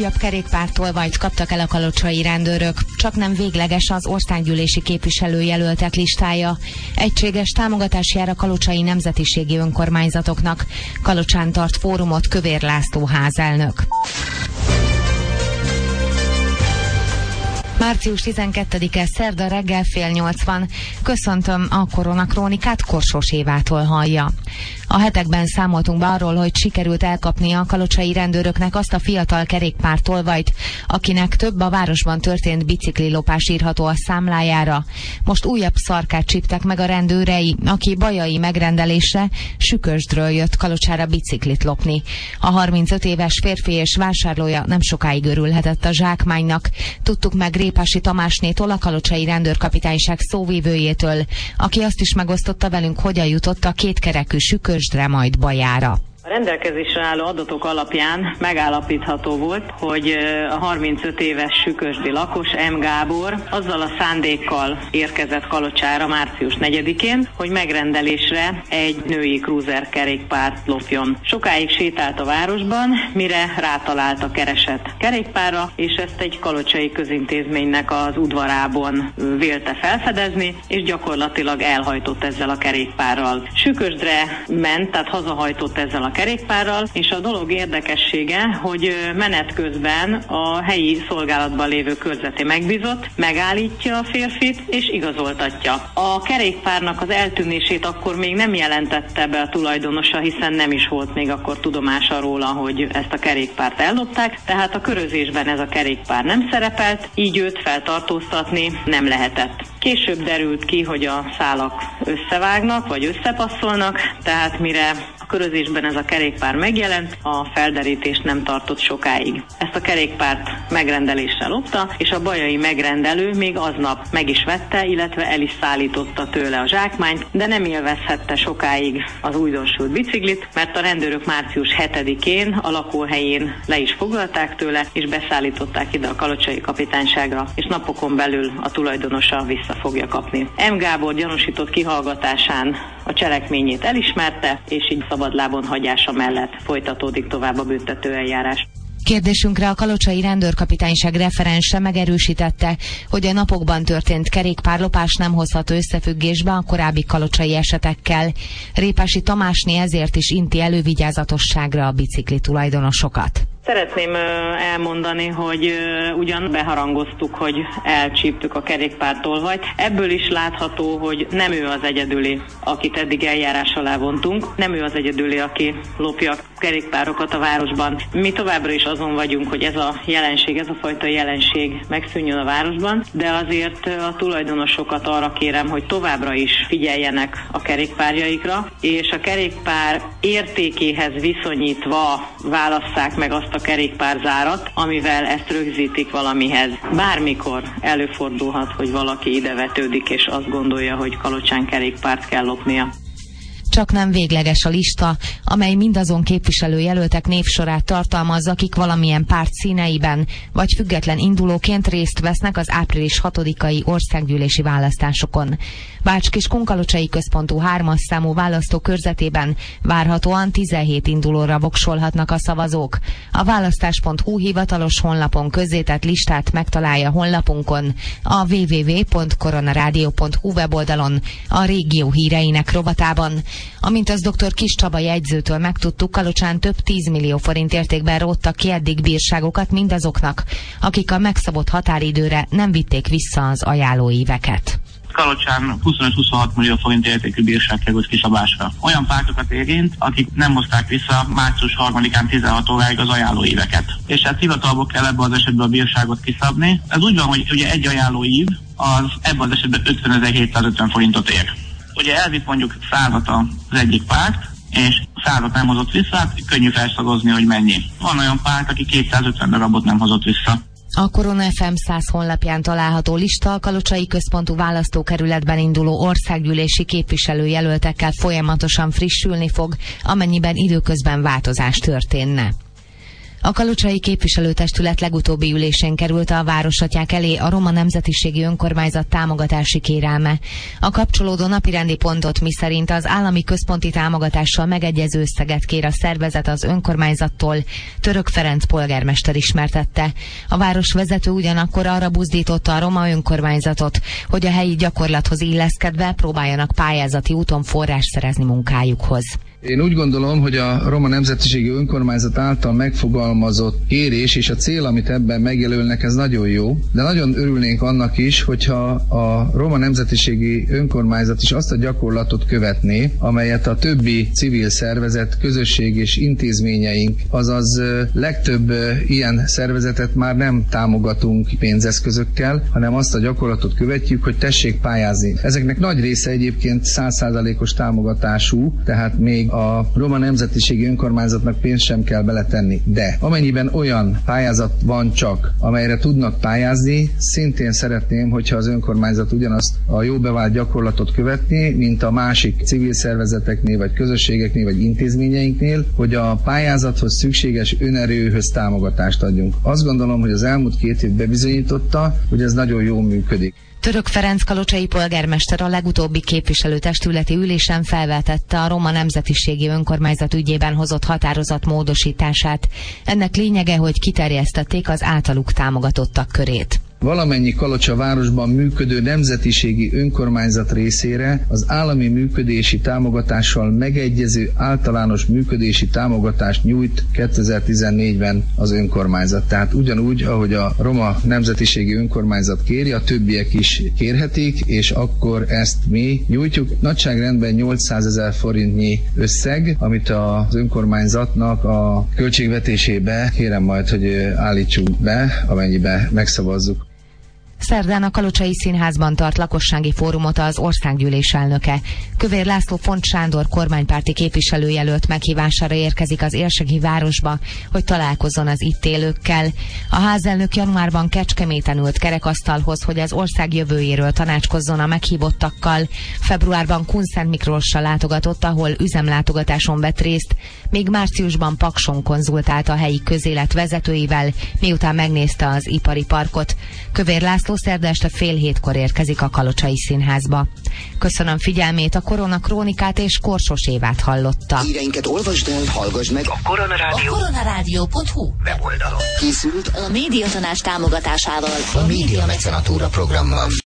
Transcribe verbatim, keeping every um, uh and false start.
Újabb kerékpártolvajt kaptak el a kalocsai rendőrök, csak nem végleges az országgyűlési képviselőjelöltek listája. Egységes támogatás jár a kalocsai nemzetiségi önkormányzatoknak. Kalocsán tart fórumot Kövér László házelnök. március tizenkettedike, szerda reggel fél nyolc van. Köszöntöm, a Koronakrónikát Korsós Évától hallja. A hetekben számoltunk be arról, hogy sikerült elkapni a kalocsai rendőröknek azt a fiatal kerékpártolvajt, akinek több a városban történt biciklilopás írható a számlájára. Most újabb szarkát csíptek meg a rendőrei, aki bajai megrendelésre Sükösdről jött Kalocsára biciklit lopni. A harmincöt éves férfi és vásárlója nem sokáig örülhetett a zsákmánynak. Tudtuk meg Répási Tamásnétól, a kalocsai rendőrkapitányság szóvivőjétől, aki azt is megosztotta velünk, hogyan jutott a kétkerekű Sükösdre, majd bajára. A rendelkezésre álló adatok alapján megállapítható volt, hogy a harmincöt éves sükösdi lakos M. Gábor azzal a szándékkal érkezett Kalocsára március negyedikén, hogy megrendelésre egy női cruiser kerékpárt lopjon. Sokáig sétált a városban, mire rátalált a keresett kerékpárra, és ezt egy kalocsai közintézménynek az udvarában vélte felfedezni, és gyakorlatilag elhajtott ezzel a kerékpárral. Sükösdre ment, tehát hazahajtott ezzel a kerékpárral, és a dolog érdekessége, hogy menet közben a helyi szolgálatban lévő körzeti megbízott megállítja a férfit, és igazoltatja. A kerékpárnak az eltűnését akkor még nem jelentette be a tulajdonosa, hiszen nem is volt még akkor tudomása róla, hogy ezt a kerékpárt ellopták, tehát a körözésben ez a kerékpár nem szerepelt, így őt feltartóztatni nem lehetett. Később derült ki, hogy a szálak összevágnak, vagy összepasszolnak, tehát mire a körözésben ez a kerékpár megjelent, a felderítés nem tartott sokáig. Ezt a kerékpárt megrendelésre lopta, és a bajai megrendelő még aznap meg is vette, illetve el is szállította tőle a zsákmányt, de nem élvezhette sokáig az újdonsült biciklit, mert a rendőrök március hetedikén a lakóhelyén le is foglalták tőle, és beszállították ide a kalocsai kapitányságra, és napokon belül a tulajdonosa vissza fogja kapni. M. Gábor gyanúsított kihallgatásán a cselekményét elismerte, és így szabadlábon hagyása mellett folytatódik tovább a büntetőeljárás. Kérdésünkre a kalocsai rendőrkapitányság referense megerősítette, hogy a napokban történt kerékpárlopás nem hozható összefüggésbe a korábbi kalocsai esetekkel. Répási Tamásné ezért is inti elővigyázatosságra a bicikli tulajdonosokat. Szeretném elmondani, hogy ugyan beharangoztuk, hogy elcsíptük a kerékpártolvajt. Ebből is látható, hogy nem ő az egyedüli, akit eddig eljárás alá vontunk. Nem ő az egyedüli, aki lopja a kerékpárokat a városban. Mi továbbra is azon vagyunk, hogy ez a jelenség, ez a fajta jelenség megszűnjön a városban, de azért a tulajdonosokat arra kérem, hogy továbbra is figyeljenek a kerékpárjaikra, és a kerékpár értékéhez viszonyítva válasszák meg azt a kerékpárzárat, amivel ezt rögzítik valamihez. Bármikor előfordulhat, hogy valaki ide vetődik, és azt gondolja, hogy Kalocsán kerékpárt kell lopnia. Csak nem végleges a lista, amely mindazon képviselőjelöltek névsorát tartalmazza, akik valamilyen párt színeiben vagy független indulóként részt vesznek az április hatodikai országgyűlési választásokon. Bács-Kiskun-kalocsai központú hármas számú választókörzetében várhatóan tizenhét indulóra voksolhatnak a szavazók. A választás pont hu hivatalos honlapon közzétett listát megtalálja honlapunkon, a double-u double-u double-u pont koronaradio pont hu weboldalon, a régió híreinek rovatában. Amint az dr. Kiss Csaba jegyzőtől megtudtuk, Kalocsán több tízmillió forint értékben róttak ki eddig bírságokat mindazoknak, akik a megszabott határidőre nem vitték vissza az ajánlóíveket. Kalocsán huszonöt-huszonhat millió forint értékű bírság került kiszabásra. Olyan pártokat érint, akik nem hozták vissza március harmadikán tizenhat óráig az ajánlóíveket. És hát hivatalból kell ebben az esetben a bírságot kiszabni. Ez úgy van, hogy ugye egy ajánlóív az ebben az esetben ötvenezer-hétszázötven forintot ér. Ugye elvitt mondjuk százat az egyik párt, és százat nem hozott vissza, hát könnyű felszagozni, hogy mennyi. Van olyan párt, aki kétszázötven darabot nem hozott vissza. A Korona ef em száz honlapján található lista a kalocsai központú választókerületben induló országgyűlési képviselőjelöltekkel folyamatosan frissülni fog, amennyiben időközben változás történne. A kalocsai képviselőtestület legutóbbi ülésén került a városatyák elé a roma nemzetiségi önkormányzat támogatási kérelme. A kapcsolódó napirendi pontot miszerint az állami központi támogatással megegyező összeget kér a szervezet az önkormányzattól, Török Ferenc polgármester ismertette. A városvezető ugyanakkor arra buzdította a roma önkormányzatot, hogy a helyi gyakorlathoz illeszkedve próbáljanak pályázati úton forrás szerezni munkájukhoz. Én úgy gondolom, hogy a roma nemzetiségi önkormányzat által megfogalmazott kérés és a cél, amit ebben megjelölnek, ez nagyon jó, de nagyon örülnénk annak is, hogyha a roma nemzetiségi önkormányzat is azt a gyakorlatot követné, amelyet a többi civil szervezet, közösség és intézményeink, azaz legtöbb ilyen szervezetet már nem támogatunk pénzeszközökkel, hanem azt a gyakorlatot követjük, hogy tessék pályázni. Ezeknek nagy része egyébként száz százalékos támogatású, tehát még a roma nemzetiségi önkormányzatnak pénzt sem kell beletenni. De amennyiben olyan pályázat van csak, amelyre tudnak pályázni, szintén szeretném, hogyha az önkormányzat ugyanazt a jó bevált gyakorlatot követné, mint a másik civil szervezeteknél, vagy közösségeknél, vagy intézményeinknél, hogy a pályázathoz szükséges önerőhöz támogatást adjunk. Azt gondolom, hogy az elmúlt két év bebizonyította, hogy ez nagyon jól működik. Török Ferenc kalocsai polgármester a legutóbbi képviselőtestületi ülésen felvetette a roma nemzetiségi önkormányzat ügyében hozott határozat módosítását. Ennek lényege, hogy kiterjesztették az általuk támogatottak körét. Valamennyi Kalocsa városban működő nemzetiségi önkormányzat részére az állami működési támogatással megegyező általános működési támogatást nyújt kétezer-tizennégyben az önkormányzat. Tehát ugyanúgy, ahogy a roma nemzetiségi önkormányzat kéri, a többiek is kérhetik, és akkor ezt mi nyújtjuk. Nagyságrendben nyolcszázezer forintnyi összeg, amit az önkormányzatnak a költségvetésébe kérem majd, hogy állítsunk be, amennyibe megszavazzuk. Szerdán a Kalocsai Színházban tart lakossági fórumot az országgyűlés elnöke. Kövér László Font Sándor kormánypárti képviselőjelölt meghívására érkezik az érseki városba, hogy találkozzon az itt élőkkel. A házelnök januárban Kecskeméten ült kerekasztalhoz, hogy az ország jövőjéről tanácskozzon a meghívottakkal. Februárban Kunszent Miklósra látogatott, ahol üzemlátogatáson vett részt, még márciusban Pakson konzultált a helyi közélet vezetőivel, miután megnézte az ipari parkot. Kövér László szerda este fél hétkor érkezik a Kalocsai Színházba. Köszönöm figyelmét, a Korona Krónikát és Korsos Évát hallotta. Híreinket olvasd el, hallgass meg a Koronarádió. A koronarádió pont hu weboldalon. Készült a Médiatanács támogatásával a Média Mecenatúra programmal.